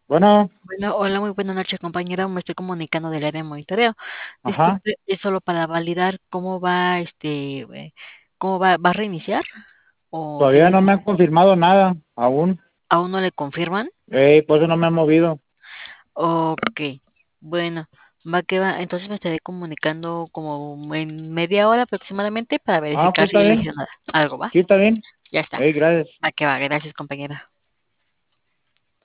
Bueno, Bueno, hola, muy buenas noches, compañera. Me estoy comunicando del área de monitoreo. ajá, Disculpe, es solo para validar cómo va, va a reiniciar o todavía tiene, no me han confirmado nada, aún. aún no le confirman. Por eso no me han movido. Ok, bueno, va que va. Entonces me estaré comunicando como en media hora aproximadamente para Ah, ok, verificar si está ya le bien. dijeron algo, ¿va? Sí, está bien. Ya está. Gracias. Va que va. Gracias, compañera.